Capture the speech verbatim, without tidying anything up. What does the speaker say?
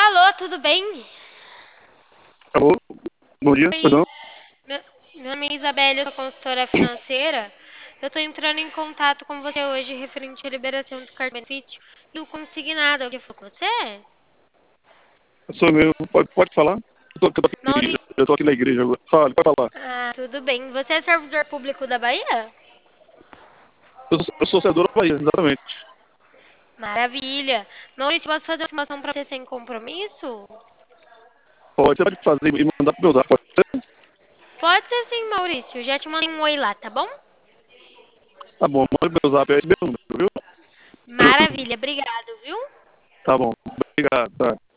Alô, tudo bem? Alô, bom dia, pois Oi, não? meu, meu nome é Isabelle, eu sou consultora financeira. Eu estou entrando em contato com você hoje referente à liberação do cartão benefício do consignado. Eu falo com você? Sou meu, pode, pode falar? Eu tô, eu tô aqui, Mauri... eu tô aqui na igreja agora. Fala, pode falar. Ah, tudo bem. Você é servidor público da Bahia? Eu sou, eu sou servidor da Bahia, exatamente. Maravilha. Maurício, posso fazer uma informação para você sem compromisso? Pode, você pode fazer e mandar pro meu zap, pode ser? Pode ser sim, Maurício. Já te mandei um oi lá, tá bom? Tá bom, manda pro meu zap, é esse meu número, viu? Maravilha, obrigado, viu? Tá bom, obrigado, tá.